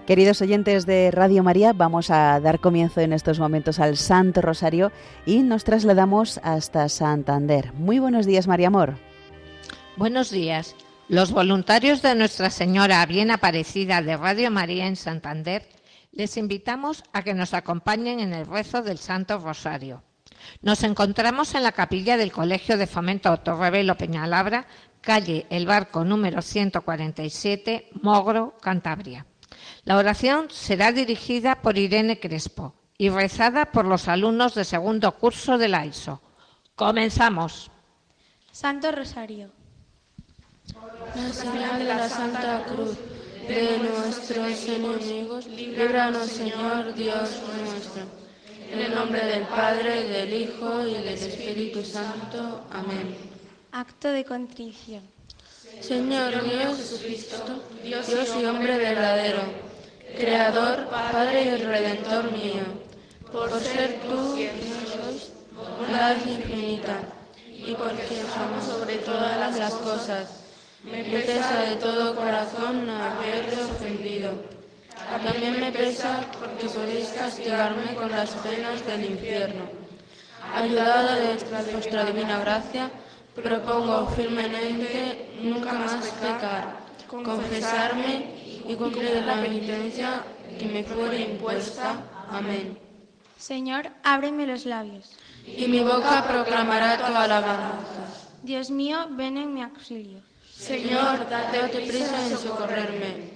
Queridos oyentes de Radio María, vamos a dar comienzo en estos momentos al Santo Rosario y nos trasladamos hasta Santander. Muy buenos días, María Amor. Buenos días. Los voluntarios de Nuestra Señora Bien Aparecida de Radio María en Santander les invitamos a que nos acompañen en el rezo del Santo Rosario. Nos encontramos en la capilla del Colegio de Fomento Torrevelo Peñalabra, calle El Barco número 147, Mogro, Cantabria. La oración será dirigida por Irene Crespo y rezada por los alumnos de segundo curso de la ESO. ¡Comenzamos! Santo Rosario. La señal de la Santa Cruz de nuestros enemigos, líbranos, Señor Dios nuestro. En el nombre del Padre, del Hijo y del Espíritu Santo. Amén. Acto de contrición. Señor Dios Jesucristo, Dios y hombre verdadero, Creador, Padre y Redentor mío, por ser tú, Dios, bondad infinita, y porque somos sobre todas las cosas, me pesa de todo corazón haberte ofendido. También me pesa porque podéis castigarme con las penas del infierno. Ayudado de vuestra divina gracia, propongo firmemente nunca más pecar, confesarme y cumplir la penitencia que me fuere impuesta. Amén. Señor, ábreme los labios, y mi boca proclamará tu alabanza. Dios mío, ven en mi auxilio. Señor, date prisa en socorrerme.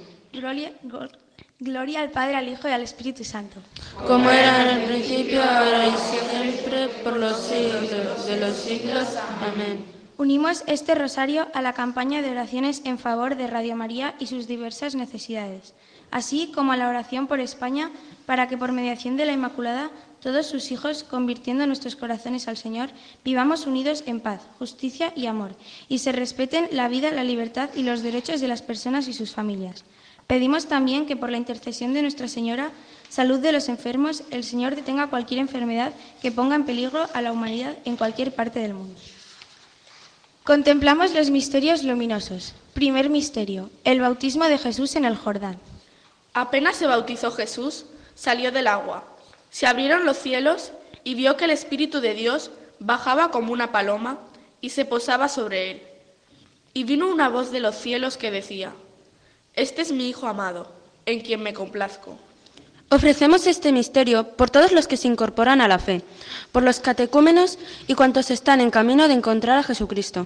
Gloria al Padre, al Hijo y al Espíritu Santo. Como era en el principio, ahora y siempre, por los siglos de los siglos. Amén. Unimos este rosario a la campaña de oraciones en favor de Radio María y sus diversas necesidades, así como a la oración por España para que por mediación de la Inmaculada todos sus hijos, convirtiendo nuestros corazones al Señor, vivamos unidos en paz, justicia y amor, y se respeten la vida, la libertad y los derechos de las personas y sus familias. Pedimos también que por la intercesión de Nuestra Señora, salud de los enfermos, el Señor detenga cualquier enfermedad que ponga en peligro a la humanidad en cualquier parte del mundo. Contemplamos los misterios luminosos. Primer misterio, el bautismo de Jesús en el Jordán. Apenas se bautizó Jesús, salió del agua. Se abrieron los cielos y vio que el Espíritu de Dios bajaba como una paloma y se posaba sobre él. Y vino una voz de los cielos que decía: Este es mi Hijo amado, en quien me complazco. Ofrecemos este misterio por todos los que se incorporan a la fe, por los catecúmenos y cuantos están en camino de encontrar a Jesucristo.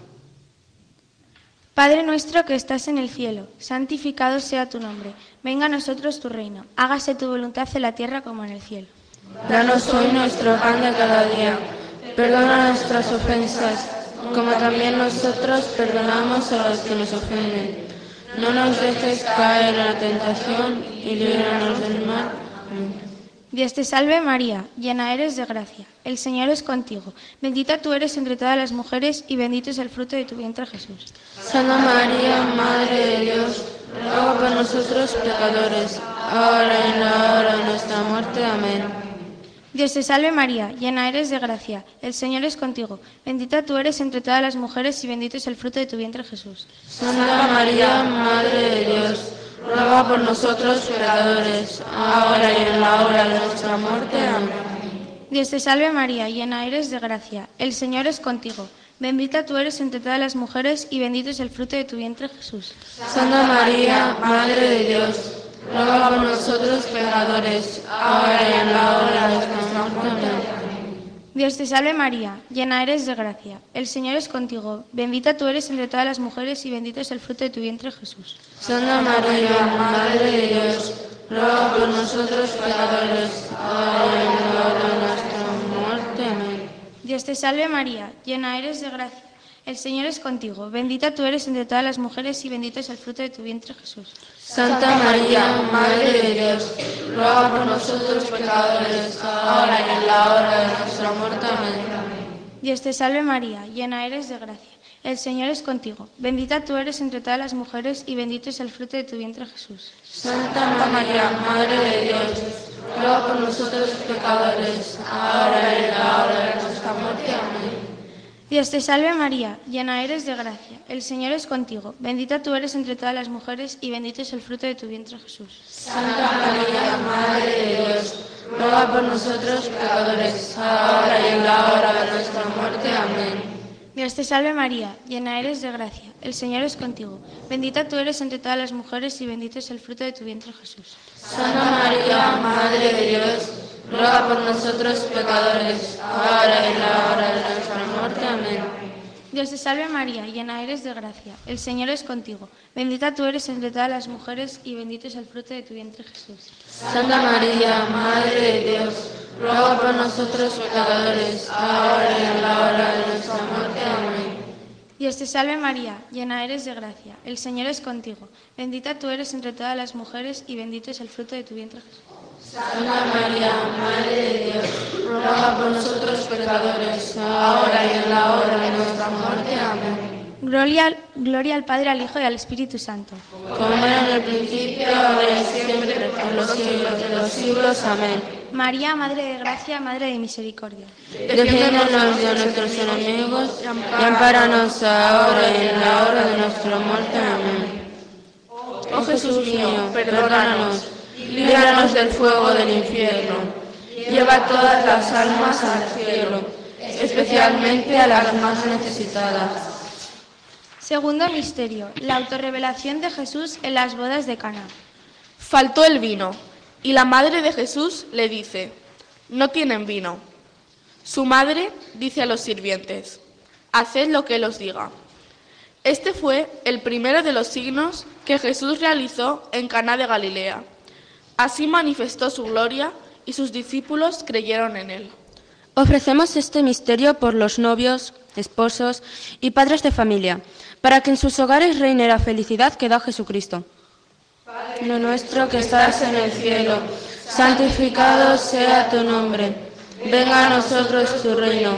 Padre nuestro que estás en el cielo, santificado sea tu nombre. Venga a nosotros tu reino. Hágase tu voluntad en la tierra como en el cielo. Danos hoy nuestro pan de cada día. Perdona nuestras ofensas, como también nosotros perdonamos a los que nos ofenden. No nos dejes caer en la tentación y líbranos del mal. Amén. Dios te salve María, llena eres de gracia. El Señor es contigo. Bendita tú eres entre todas las mujeres y bendito es el fruto de tu vientre Jesús. Santa María, Madre de Dios, ruega por nosotros pecadores, ahora y en la hora de nuestra muerte. Amén. Dios te salve María, llena eres de gracia. El Señor es contigo. Bendita tú eres entre todas las mujeres y bendito es el fruto de tu vientre Jesús. Santa María, Madre de Dios, ruega por nosotros pecadores, ahora y en la hora de nuestra muerte. Amén. Dios te salve María, llena eres de gracia. El Señor es contigo. Bendita tú eres entre todas las mujeres y bendito es el fruto de tu vientre Jesús. Santa María, Madre de Dios, ruega por nosotros pecadores, ahora y en la hora de nuestra muerte. Amén. Dios te salve María, llena eres de gracia. El Señor es contigo. Bendita tú eres entre todas las mujeres y bendito es el fruto de tu vientre Jesús. Santa María, Madre de Dios, ruega por nosotros pecadores, ahora y en la hora de nuestra muerte. Amén. Dios te salve María, llena eres de gracia. El Señor es contigo. Bendita tú eres entre todas las mujeres y bendito es el fruto de tu vientre Jesús. Santa María, Madre de Dios, ruega por nosotros pecadores, ahora y en la hora de nuestra muerte. Amén. Dios te salve María, llena eres de gracia. El Señor es contigo. Bendita tú eres entre todas las mujeres y bendito es el fruto de tu vientre Jesús. Santa María, Madre de Dios, ruega por nosotros pecadores, ahora y en la hora de nuestra muerte. Amén. Dios te salve María, llena eres de gracia, el Señor es contigo, bendita tú eres entre todas las mujeres y bendito es el fruto de tu vientre Jesús. Santa María, Madre de Dios, ruega por nosotros pecadores, ahora y en la hora de nuestra muerte. Amén. Dios te salve María, llena eres de gracia, el Señor es contigo, bendita tú eres entre todas las mujeres y bendito es el fruto de tu vientre Jesús. Santa María, Madre de Dios, ruega por nosotros pecadores, ahora y en la hora de nuestra muerte. Amén. Dios te salve María, llena eres de gracia, el Señor es contigo, bendita tú eres entre todas las mujeres y bendito es el fruto de tu vientre Jesús. Santa María, Madre de Dios, ruega por nosotros pecadores, ahora y en la hora de nuestra muerte. Amén. Dios te salve María, llena eres de gracia, el Señor es contigo, bendita tú eres entre todas las mujeres y bendito es el fruto de tu vientre Jesús. Santa María, Madre de Dios, ruega por nosotros pecadores, ahora y en la hora de nuestra muerte. Amén. Gloria al Padre, al Hijo y al Espíritu Santo. Como era en el principio, ahora y siempre, por los siglos de los siglos. Amén. María, Madre de Gracia, Madre de Misericordia. Defiéndonos de nuestros enemigos y ampáranos ahora y en la hora de nuestra muerte. Amén. Oh Jesús mío, perdónanos, líbranos del fuego del infierno, lleva todas las almas al cielo, especialmente a las más necesitadas. Segundo misterio, la autorrevelación de Jesús en las bodas de Caná. Faltó el vino, y la madre de Jesús le dice: no tienen vino. Su madre dice a los sirvientes: haced lo que él os diga. Este fue el primero de los signos que Jesús realizó en Caná de Galilea. Así manifestó su gloria y sus discípulos creyeron en él. Ofrecemos este misterio por los novios, esposos y padres de familia, para que en sus hogares reine la felicidad que da Jesucristo. Padre nuestro que estás en el cielo, santificado sea tu nombre. Venga a nosotros tu reino.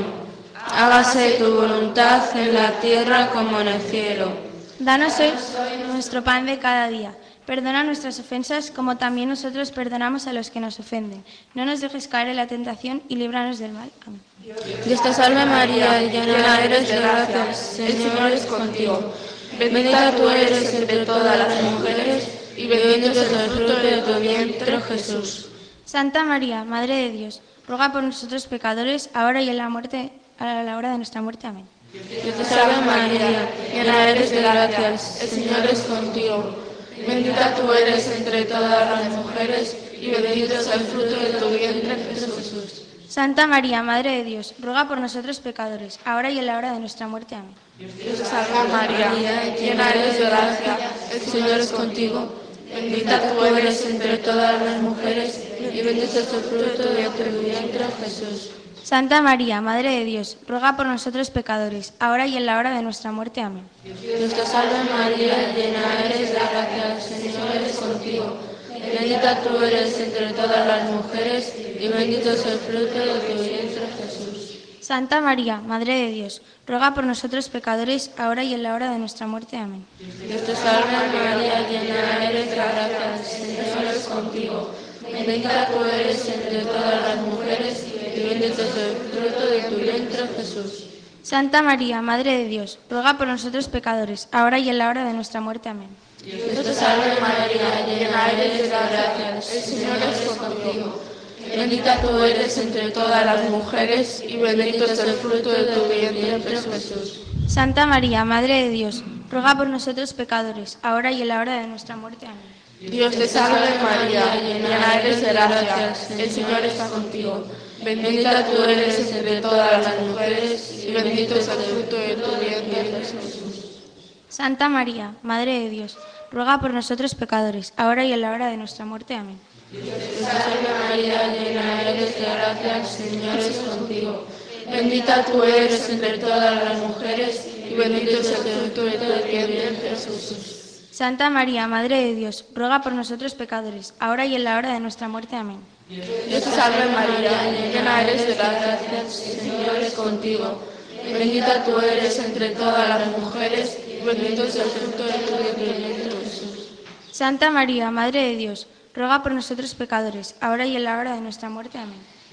Hágase tu voluntad en la tierra como en el cielo. Danos hoy nuestro pan de cada día. Perdona nuestras ofensas como también nosotros perdonamos a los que nos ofenden. No nos dejes caer en la tentación y líbranos del mal. Amén. Dios te salve María, llena eres de gracia, el Señor es contigo. Bendita tú eres entre todas las mujeres y bendito es el fruto de tu vientre Jesús. Santa María, Madre de Dios, ruega por nosotros pecadores, ahora y en la hora de nuestra muerte. Amén. Dios te salve María, llena eres de gracia, el Señor es contigo. Bendita tú eres entre todas las mujeres y bendito es el fruto de tu vientre Jesús. Santa María, Madre de Dios, ruega por nosotros pecadores, ahora y en la hora de nuestra muerte. Amén. Dios te salve María, llena eres de gracia, el Señor es contigo. Bendita tú eres entre todas las mujeres y bendito es el fruto de tu vientre Jesús. Santa María, Madre de Dios, ruega por nosotros pecadores, ahora y en la hora de nuestra muerte. Amén. Dios te salve María, llena eres de gracia, el Señor es contigo. Bendita tú eres entre todas las mujeres y bendito es el fruto de tu vientre Jesús. Santa María, Madre de Dios, ruega por nosotros pecadores, ahora y en la hora de nuestra muerte. Amén. Dios te salve María, llena eres de gracia, el Señor es contigo. Bendita tú eres entre todas las mujeres y bendito es el fruto de tu vientre Jesús. Santa María, Madre de Dios, ruega por nosotros pecadores, ahora y en la hora de nuestra muerte. Amén. Dios te salve María, llena eres de gracia, el Señor es contigo. Bendita tú eres entre todas las mujeres y bendito es el fruto de tu vientre Jesús. Santa María, Madre de Dios, ruega por nosotros pecadores, ahora y en la hora de nuestra muerte. Amén. Dios te salve María, llena eres de gracia, el Señor está contigo. Bendita tú eres entre todas las mujeres y bendito es el fruto de tu vientre Jesús. Santa María, Madre de Dios, ruega por nosotros pecadores, ahora y en la hora de nuestra muerte. Amén. Dios te salve María, llena eres de gracia, el Señor es contigo. Bendita tú eres entre todas las mujeres y bendito es el fruto de tu vientre Jesús. Santa María, Madre de Dios, ruega por nosotros pecadores, ahora y en la hora de nuestra muerte. Amén. Dios te salve María, llena eres de gracia, el Señor es contigo. Bendita tú eres entre todas las mujeres y bendito es el fruto de tu vientre Jesús. Santa María, Madre de Dios, ruega por nosotros pecadores, ahora y en la hora de nuestra muerte. Amén.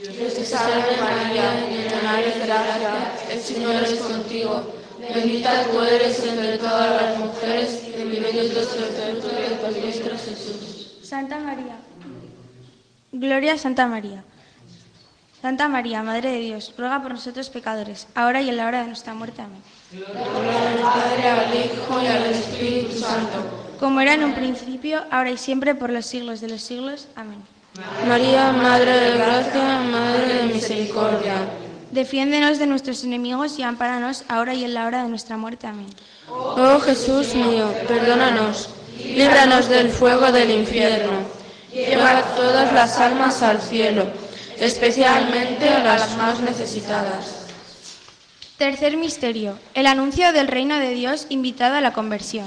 Dios te salve María, llena eres de gracia, el Señor es contigo. Bendita tú eres entre todas las mujeres y bendito es el fruto de tu vientre Jesús. Santa María. Gloria a Santa María. Santa María, Madre de Dios, ruega por nosotros pecadores, ahora y en la hora de nuestra muerte. Amén. Gloria al Padre, al Hijo y al Espíritu Santo. Como era en un principio, ahora y siempre, por los siglos de los siglos. Amén. María, Madre de Gracia, Madre de Misericordia. Defiéndenos de nuestros enemigos y ampáranos ahora y en la hora de nuestra muerte. Amén. Oh Jesús mío, perdónanos, líbranos del fuego del infierno. Lleva todas las almas al cielo, especialmente a las más necesitadas. Tercer misterio, el anuncio del reino de Dios invitado a la conversión.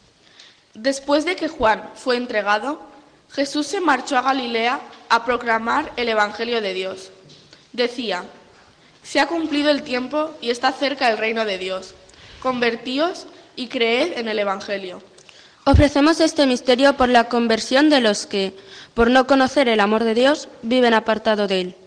Después de que Juan fue entregado, Jesús se marchó a Galilea a proclamar el Evangelio de Dios. Decía: se ha cumplido el tiempo y está cerca el reino de Dios. Convertíos y creed en el Evangelio. Ofrecemos este misterio por la conversión de los que, por no conocer el amor de Dios, viven apartado de él.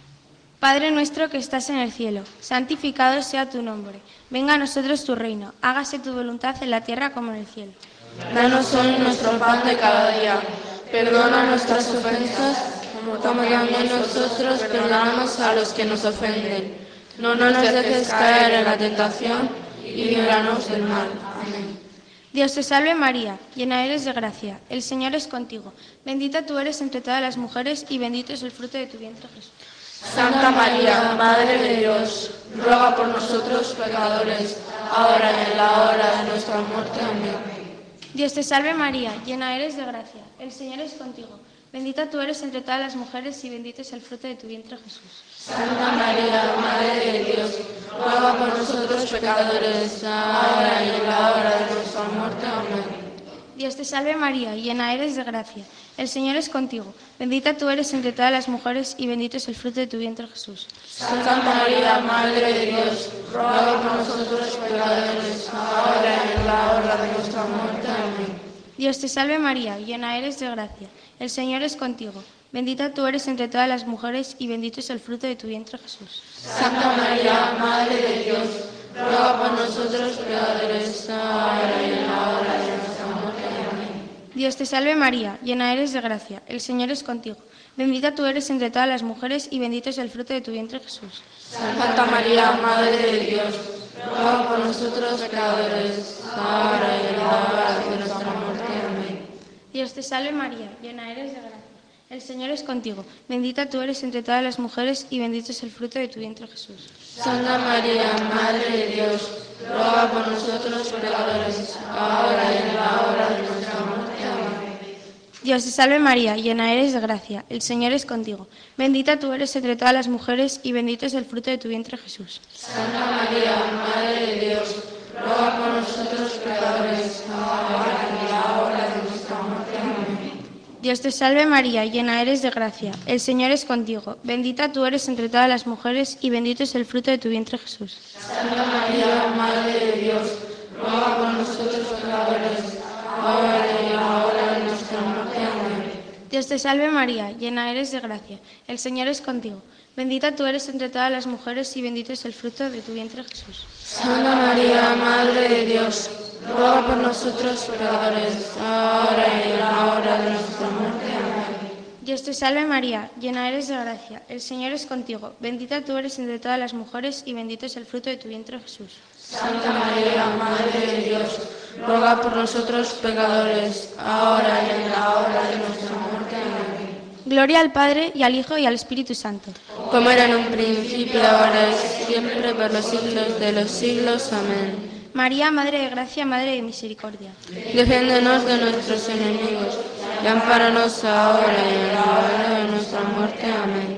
Padre nuestro que estás en el cielo, santificado sea tu nombre. Venga a nosotros tu reino, hágase tu voluntad en la tierra como en el cielo. Danos hoy nuestro pan de cada día. Perdona nuestras ofensas, como también nosotros perdonamos a los que nos ofenden. No nos dejes caer en la tentación y líbranos del mal. Amén. Dios te salve María, llena eres de gracia, el Señor es contigo. Bendita tú eres entre todas las mujeres y bendito es el fruto de tu vientre, Jesús. Santa María, Madre de Dios, ruega por nosotros pecadores, ahora y en la hora de nuestra muerte. Amén. Dios te salve María, llena eres de gracia, el Señor es contigo. Bendita tú eres entre todas las mujeres y bendito es el fruto de tu vientre, Jesús. Santa María, Madre de Dios, ruega por nosotros pecadores, ahora y en la hora de nuestra muerte. Amén. Dios te salve María, llena eres de gracia, el Señor es contigo. Bendita tú eres entre todas las mujeres y bendito es el fruto de tu vientre, Jesús. Santa María, Madre de Dios, ruega por nosotros pecadores, ahora y en la hora de nuestra muerte. Amén. Dios te salve María, llena eres de gracia, el Señor es contigo. Bendita tú eres entre todas las mujeres y bendito es el fruto de tu vientre, Jesús. Santa María, Madre de Dios, ruega por nosotros pecadores, ahora y en la hora de nuestra muerte. Amén. Dios te salve María, llena eres de gracia, el Señor es contigo. Bendita tú eres entre todas las mujeres y bendito es el fruto de tu vientre, Jesús. Santa María, Madre de Dios, ruega por nosotros pecadores, ahora y en la hora de nuestra muerte. Amén. Dios te salve María, llena eres de gracia, el Señor es contigo. Bendita tú eres entre todas las mujeres y bendito es el fruto de tu vientre, Jesús. Santa María, Madre de Dios, ruega por nosotros pecadores, ahora y en la hora de nuestra muerte. Amén. Dios te salve María, llena eres de gracia, el Señor es contigo. Bendita tú eres entre todas las mujeres y bendito es el fruto de tu vientre, Jesús. Santa María, Madre de Dios, ruega por nosotros pecadores, ahora y en la hora de nuestra muerte. Amén. Dios te salve María, llena eres de gracia, el Señor es contigo. Bendita tú eres entre todas las mujeres y bendito es el fruto de tu vientre, Jesús. Santa María, Madre de Dios, ruega por nosotros pecadores, ahora y en la hora de nuestra muerte. Amén. Dios te salve María, llena eres de gracia, el Señor es contigo. Bendita tú eres entre todas las mujeres y bendito es el fruto de tu vientre, Jesús. Santa María, Madre de Dios, ruega por nosotros pecadores, ahora y en la hora de nuestra muerte. Amén. Dios te salve María, llena eres de gracia, el Señor es contigo. Bendita tú eres entre todas las mujeres y bendito es el fruto de tu vientre, Jesús. Santa María, Madre de Dios, ruega por nosotros pecadores, ahora y en la hora de nuestra muerte. Amén. Gloria al Padre y al Hijo y al Espíritu Santo. Como era en un principio, ahora y siempre, por los siglos de los siglos. Amén. María, Madre de Gracia, Madre de Misericordia. Defiéndenos de nuestros enemigos y ampáranos ahora y en la hora de nuestra muerte. Amén.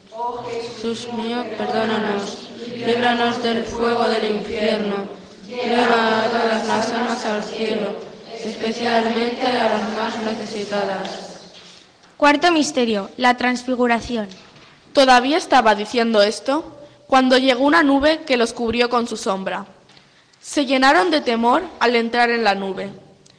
Jesús mío, perdónanos, líbranos del fuego del infierno, lleva a todas las almas al cielo, especialmente a las más necesitadas. Cuarto misterio, la transfiguración. Todavía estaba diciendo esto cuando llegó una nube que los cubrió con su sombra. Se llenaron de temor al entrar en la nube.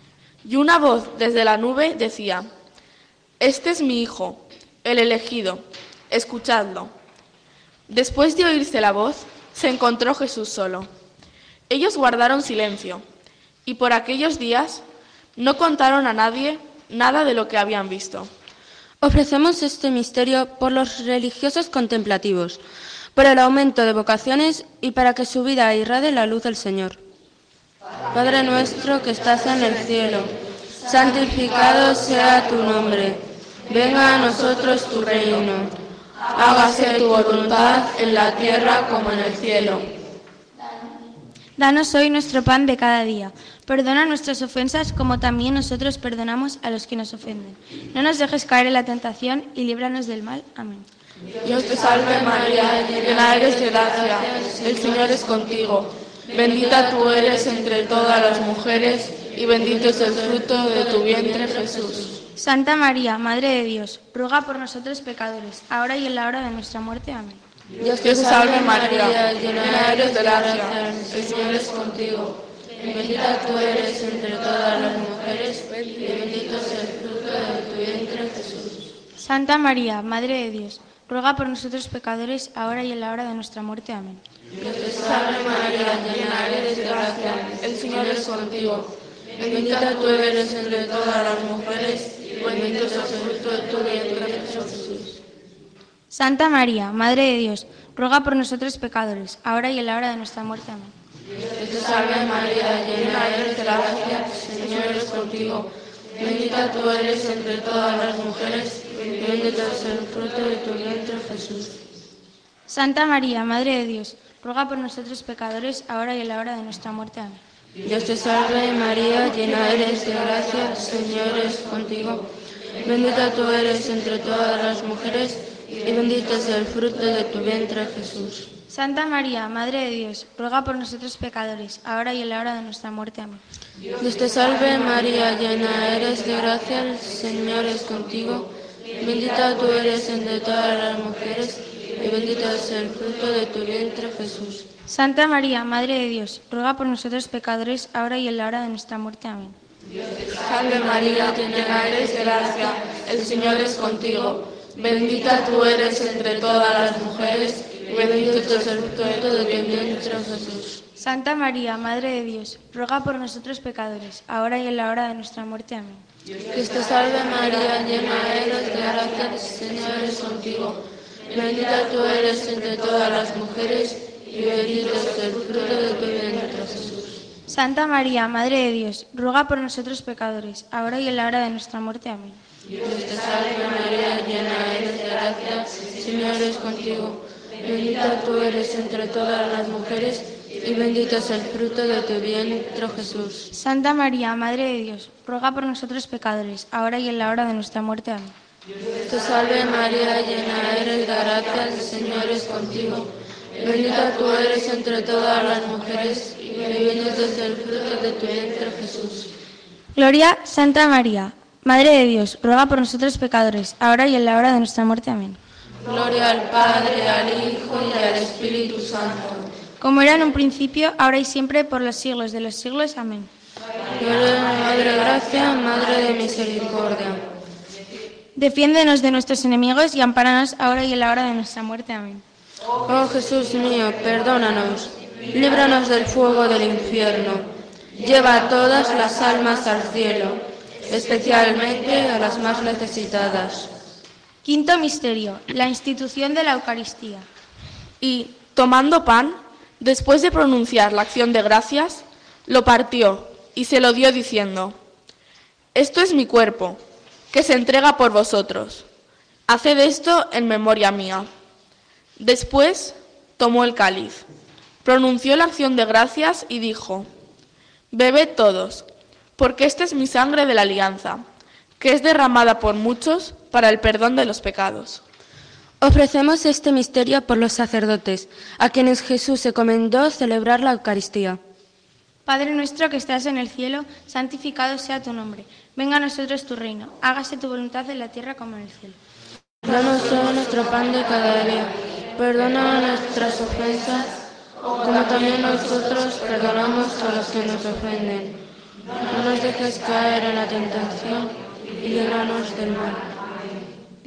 Y una voz desde la nube decía: «Este es mi Hijo, el elegido, escuchadlo». Después de oírse la voz, se encontró Jesús solo. Ellos guardaron silencio, y por aquellos días no contaron a nadie nada de lo que habían visto. Ofrecemos este misterio por los religiosos contemplativos, por el aumento de vocaciones y para que su vida irradie la luz del Señor. Padre nuestro que estás en el cielo, santificado sea tu nombre. Venga a nosotros tu reino. Hágase tu voluntad en la tierra como en el cielo. Danos hoy nuestro pan de cada día. Perdona nuestras ofensas como también nosotros perdonamos a los que nos ofenden. No nos dejes caer en la tentación y líbranos del mal. Amén. Dios te salve María, llena eres de gracia, el Señor es contigo. Bendita tú eres entre todas las mujeres y bendito es el fruto de tu vientre Jesús. Santa María, Madre de Dios, ruega por nosotros pecadores, ahora y en la hora de nuestra muerte. Amén. Dios te salve María, llena eres de gracia, el Señor es contigo. Bendita tú eres entre todas las mujeres y bendito es el fruto de tu vientre Jesús. Santa María, Madre de Dios, ruega por nosotros pecadores, ahora y en la hora de nuestra muerte. Amén. Dios te salve María, llena eres de gracia, el Señor es contigo. Bendita tú eres entre todas las mujeres y bendito es el fruto de tu vientre Jesús. Santa María, Madre de Dios, ruega por nosotros pecadores, ahora y en la hora de nuestra muerte. Amén. Dios te salve María, llena eres de gracia, el Señor es contigo. Bendita tú eres entre todas las mujeres y bendito es el fruto de tu vientre Jesús. Santa María, Madre de Dios, ruega por nosotros pecadores, ahora y en la hora de nuestra muerte. Amén. Dios te salve María, llena eres de gracia, el Señor es contigo. Bendita tú eres entre todas las mujeres y bendito es el fruto de tu vientre Jesús. Santa María, Madre de Dios, ruega por nosotros pecadores, ahora y en la hora de nuestra muerte. Amén. Dios te salve María, llena eres de gracia, el Señor es contigo. Bendita tú eres entre todas las mujeres y bendito es el fruto de tu vientre Jesús. Santa María, Madre de Dios, ruega por nosotros pecadores, ahora y en la hora de nuestra muerte. Amén. Salve María, llena eres de gracia, el Señor es contigo. Bendita tú eres entre todas las mujeres y bendito es el fruto de tu vientre Jesús. Santa María, Madre de Dios, ruega por nosotros pecadores, ahora y en la hora de nuestra muerte. Amén. Dios te salve María, llena eres de gracia, el Señor es contigo. Bendita tú eres entre todas las mujeres y bendito es el fruto de tu vientre Jesús. Santa María, Madre de Dios, ruega por nosotros pecadores, ahora y en la hora de nuestra muerte. Amén. Dios te salve María, llena eres de gracia, el Señor es contigo. Bendita tú eres entre todas las mujeres y bendito es el fruto de tu vientre Jesús. Santa María, Madre de Dios, ruega por nosotros pecadores, ahora y en la hora de nuestra muerte. Amén. Dios te salve María, llena eres de gracia, el Señor es contigo. Bendita tú eres entre todas las mujeres y bendito es el fruto de tu vientre Jesús. Gloria, Santa María, Madre de Dios, ruega por nosotros pecadores, ahora y en la hora de nuestra muerte. Amén. Gloria al Padre, al Hijo y al Espíritu Santo. Como era en un principio, ahora y siempre, por los siglos de los siglos. Amén. Gloria, Madre de gracia, Madre de misericordia. Defiéndenos de nuestros enemigos y ampáranos ahora y en la hora de nuestra muerte. Amén. Oh Jesús mío, perdónanos, líbranos del fuego del infierno, lleva a todas las almas al cielo, especialmente a las más necesitadas. Quinto misterio, la institución de la Eucaristía. Y, tomando pan, después de pronunciar la acción de gracias, lo partió y se lo dio diciendo: Esto es mi cuerpo, que se entrega por vosotros. Haced esto en memoria mía. Después tomó el cáliz, pronunció la acción de gracias y dijo: Bebed todos, porque esta es mi sangre de la alianza, que es derramada por muchos para el perdón de los pecados. Ofrecemos este misterio por los sacerdotes, a quienes Jesús encomendó celebrar la Eucaristía. Padre nuestro que estás en el cielo, santificado sea tu nombre. Venga a nosotros tu reino. Hágase tu voluntad en la tierra como en el cielo. Danos hoy nuestro pan de cada día. Perdona nuestras ofensas, como también nosotros perdonamos a los que nos ofenden. No nos dejes caer en la tentación y líbranos del mal.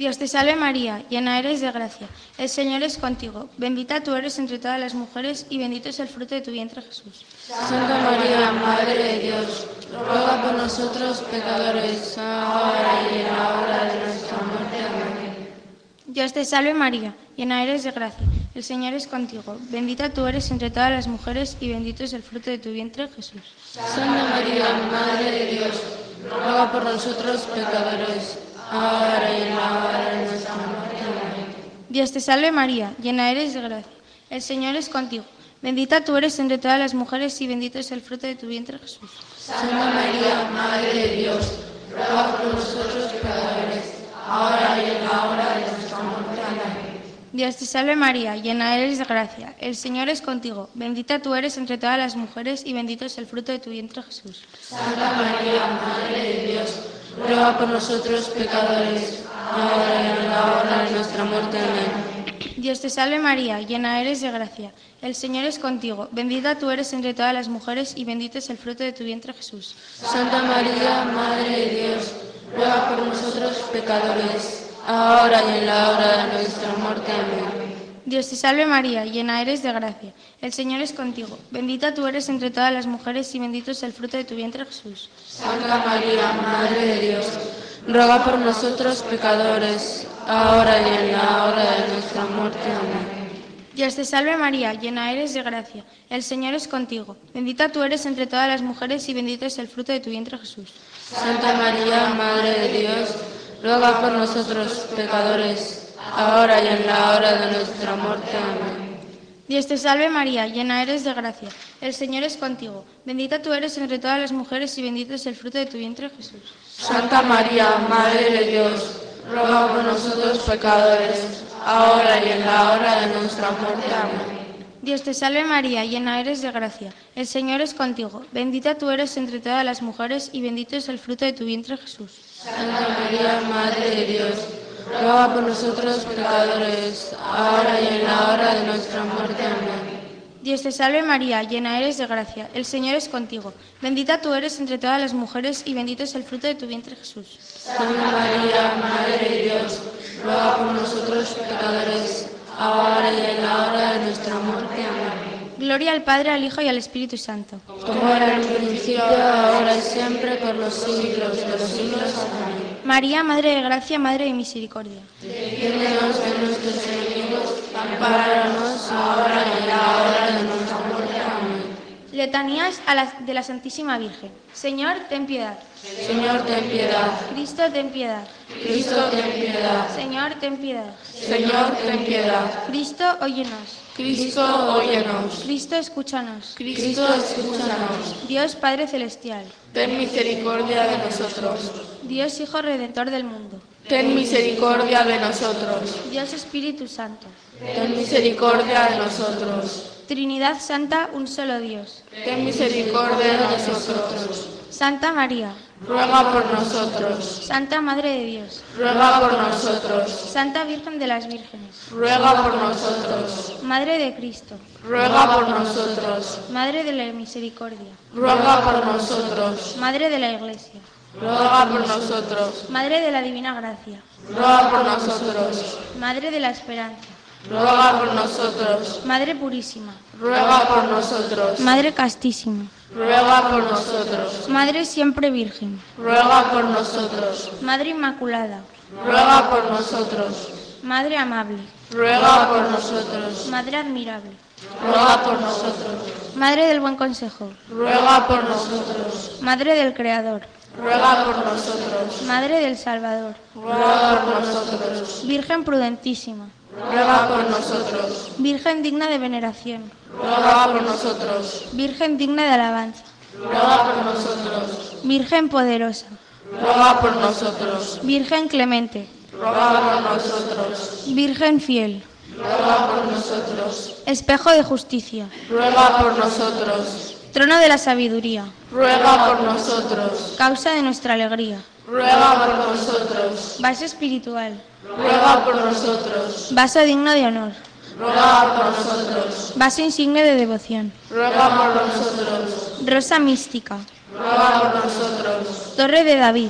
Dios te salve María, llena eres de gracia, el Señor es contigo, bendita tú eres entre todas las mujeres y bendito es el fruto de tu vientre Jesús. Santa María, Madre de Dios, ruega por nosotros pecadores, ahora y en la hora de nuestra muerte. Amén. Dios te salve María, llena eres de gracia, el Señor es contigo, bendita tú eres entre todas las mujeres y bendito es el fruto de tu vientre Jesús. Santa María, Madre de Dios, ruega por nosotros pecadores, ahora y en la hora de nuestra muerte. Amén. Dios te salve María, llena eres de gracia, el Señor es contigo, bendita tú eres entre todas las mujeres y bendito es el fruto de tu vientre Jesús. Santa María, Madre de Dios, ruega por nosotros pecadores, ahora y en la hora de nuestra muerte. Amén. Dios te salve María, llena eres de gracia, el Señor es contigo, bendita tú eres entre todas las mujeres y bendito es el fruto de tu vientre Jesús. Santa María, Madre de Dios, ruega por nosotros pecadores, ahora y en la hora de nuestra muerte. Amén. Dios te salve María, llena eres de gracia, el Señor es contigo, bendita tú eres entre todas las mujeres y bendito es el fruto de tu vientre Jesús. Santa María, Madre de Dios, ruega por nosotros pecadores, ahora y en la hora de nuestra muerte. Amén. Dios te salve María, llena eres de gracia, el Señor es contigo, bendita tú eres entre todas las mujeres y bendito es el fruto de tu vientre Jesús. Santa María, Madre de Dios, ruega por nosotros pecadores, ahora y en la hora de nuestra muerte. Amén. Dios te salve María, llena eres de gracia, el Señor es contigo, bendita tú eres entre todas las mujeres y bendito es el fruto de tu vientre Jesús. Santa María, Madre de Dios, ruega por nosotros pecadores, ahora y en la hora de nuestra muerte. Amén. Dios te salve María, llena eres de gracia, el Señor es contigo, bendita tú eres entre todas las mujeres y bendito es el fruto de tu vientre Jesús. Santa María, Madre de Dios, ruega por nosotros pecadores, ahora y en la hora de nuestra muerte. Amén. Dios te salve María, llena eres de gracia, el Señor es contigo, bendita tú eres entre todas las mujeres y bendito es el fruto de tu vientre Jesús. Santa María, Madre de Dios, ruega por nosotros pecadores, ahora y en la hora de nuestra muerte. Amén. Dios te salve María, llena eres de gracia, el Señor es contigo, bendita tú eres entre todas las mujeres y bendito es el fruto de tu vientre Jesús. Santa María, Madre de Dios, ruega por nosotros pecadores, ahora y en la hora de nuestra muerte. Amén. Gloria al Padre, al Hijo y al Espíritu Santo. Como era en un principio, ahora y siempre, por los siglos de los siglos. Amén. María, Madre de gracia, Madre de misericordia. Defiéndenos de nuestros enemigos, ampáranos ahora y en la hora de nuestra muerte. Amén. Letanías de la Santísima Virgen. Señor, ten piedad. Señor, ten piedad. Cristo, ten piedad. Cristo, ten piedad. Señor, ten piedad. Señor, ten piedad. Cristo, óyenos. Cristo, óyenos. Cristo, escúchanos. Cristo, escúchanos. Dios Padre Celestial. Ten misericordia de nosotros. Dios Hijo Redentor del mundo. Ten misericordia de nosotros. Dios Espíritu Santo. Ten misericordia de nosotros. Trinidad Santa, un solo Dios. Ten misericordia de nosotros. Santa María. Ruega por nosotros. Santa Madre de Dios. Ruega por nosotros. Santa Virgen de las Vírgenes. Ruega por nosotros. Madre de Cristo. Ruega por nosotros. Madre de la Misericordia. Ruega por nosotros. Madre de la Iglesia. Ruega por nosotros. Madre de la Divina Gracia. Ruega por nosotros. Madre de la Esperanza. Ruega por nosotros. Madre Purísima. Ruega por nosotros. Madre Castísima. Ruega por nosotros. Madre Siempre Virgen. Ruega por nosotros. Madre Inmaculada. Ruega por nosotros. Madre Amable. Ruega por nosotros. Madre Admirable. Ruega por nosotros. Madre del Buen Consejo. Ruega por nosotros. Madre del Creador. Ruega por nosotros. Madre del Salvador. Ruega por nosotros. Virgen prudentísima. Ruega por nosotros. Virgen digna de veneración. Ruega por nosotros. Virgen digna de alabanza. Ruega por nosotros. Virgen poderosa. Ruega por nosotros. Virgen clemente. Ruega por nosotros. Virgen fiel. Ruega por nosotros. Espejo de justicia. Ruega por nosotros. Trono de la sabiduría. Ruega por nosotros. Causa de nuestra alegría. Ruega por nosotros. Vaso espiritual. Ruega por nosotros. Vaso digno de honor. Ruega por nosotros. Vaso insigne de devoción. Ruega por nosotros. Rosa mística. Ruega por nosotros. Torre de David.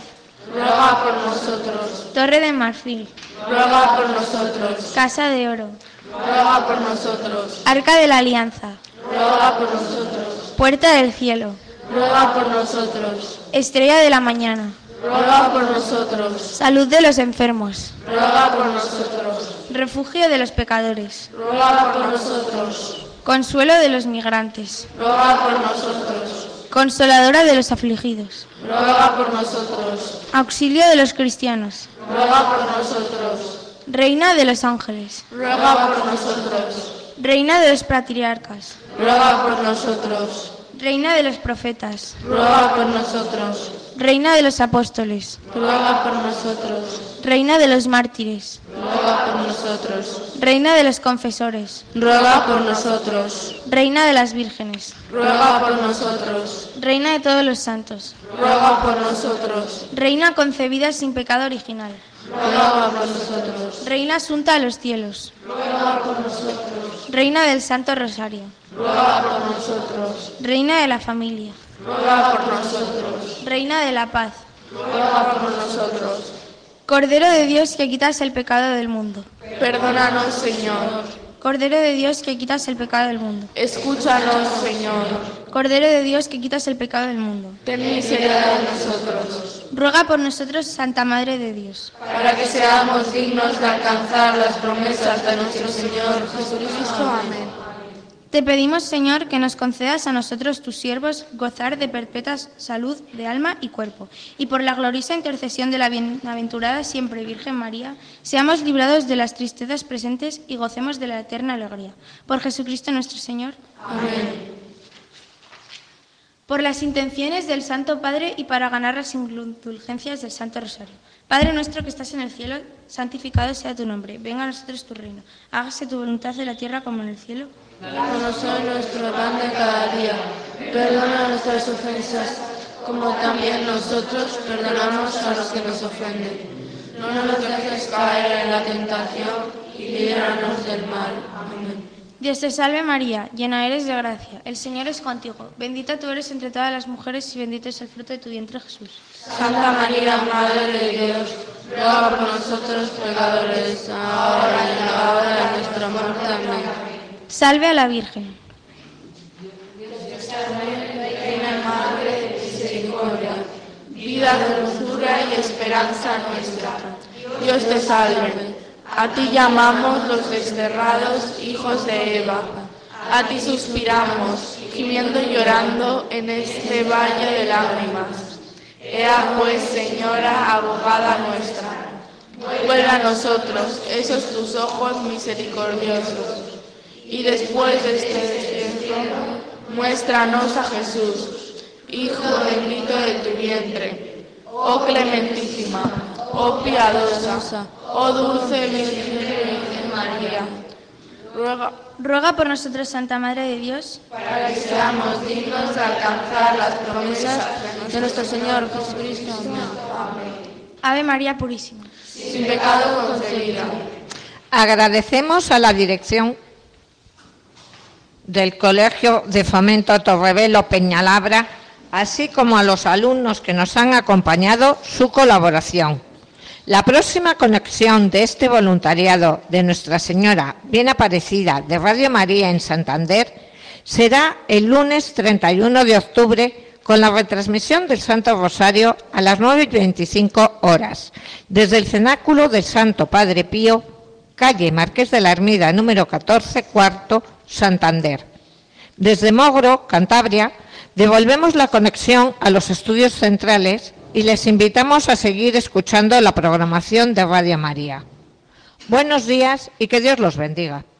ruega por nosotros. Torre de marfil, Ruega por nosotros. casa de oro, Ruega por nosotros. arca de la alianza, Ruega por nosotros. puerta del cielo, Ruega por nosotros. estrella de la mañana, Ruega por nosotros. salud de los enfermos, Ruega por nosotros. refugio de los pecadores, Ruega por nosotros. consuelo de los migrantes, Ruega por nosotros. consoladora de los afligidos, Ruega por nosotros. auxilio de los cristianos, Ruega por nosotros. reina de los ángeles, Ruega por nosotros. reina de los patriarcas, Ruega por nosotros. reina de los profetas, Ruega por nosotros. reina de los apóstoles, Ruega por nosotros. reina de los mártires, Ruega por nosotros. reina de los confesores, Ruega por nosotros. reina de las vírgenes, Ruega por nosotros. reina de todos los santos, Ruega por nosotros. reina concebida sin pecado original, Ruega por nosotros. reina asunta a los cielos, reina del Santo Rosario, Ruega por nosotros. reina de la familia, Ruega por nosotros. reina de la paz, Ruega por nosotros. Cordero de Dios que quitas el pecado del mundo, Perdónanos, Señor. Cordero de Dios que quitas el pecado del mundo, Escúchanos, Señor. Cordero de Dios que quitas el pecado del mundo. Ten misericordia de nosotros, Ruega por nosotros, Santa Madre de Dios. para que seamos dignos de alcanzar las promesas de nuestro Señor Jesucristo. Amén. Te pedimos, Señor, que nos concedas a nosotros, tus siervos, gozar de perpetua salud de alma y cuerpo, y por la gloriosa intercesión de la bienaventurada siempre Virgen María, seamos librados de las tristezas presentes y gocemos de la eterna alegría. Por Jesucristo nuestro Señor. Amén. Por las intenciones del Santo Padre y para ganar las indulgencias del Santo Rosario. Padre nuestro que estás en el cielo, santificado sea tu nombre. Venga a nosotros tu reino. Hágase tu voluntad en la tierra como en el cielo. Danos hoy nuestro pan de cada día. Perdona nuestras ofensas, como también nosotros perdonamos a los que nos ofenden. No nos dejes caer en la tentación y líbranos del mal. Amén. Dios te salve María, llena eres de gracia. El Señor es contigo. Bendita tú eres entre todas las mujeres y bendito es el fruto de tu vientre, Jesús. Santa María, Madre de Dios, ruega por nosotros pecadores, ahora y en la hora de nuestra muerte. Amén. Salve a la Virgen. Reina Madre de Misericordia, vida, dulzura y esperanza nuestra. Dios te salve. A ti llamamos los desterrados hijos de Eva. A ti suspiramos, gimiendo y llorando en este valle de lágrimas. Ea pues, Señora, abogada nuestra, vuelve a nosotros esos tus ojos misericordiosos. Y después de este destierro, muéstranos a Jesús, Hijo bendito de tu vientre. Oh clementísima, oh piadosa, oh dulce Virgen María. Ruega por nosotros, Santa Madre de Dios, Para que seamos dignos de alcanzar las promesas de nuestro Señor Jesucristo. Amén. Ave María Purísima. Sin pecado concebida. Agradecemos a la dirección del Colegio de Fomento Torrevelo Peñalabra, así como a los alumnos que nos han acompañado, su colaboración. La próxima conexión de este voluntariado de Nuestra Señora Bien Aparecida de Radio María en Santander será el lunes 31 de octubre con la retransmisión del Santo Rosario a las 9:25 horas, desde el Cenáculo del Santo Padre Pío, calle Marqués de la Ermida, número 14, cuarto, Santander. Desde Mogro, Cantabria, devolvemos la conexión a los estudios centrales y les invitamos a seguir escuchando la programación de Radio María. Buenos días y que Dios los bendiga.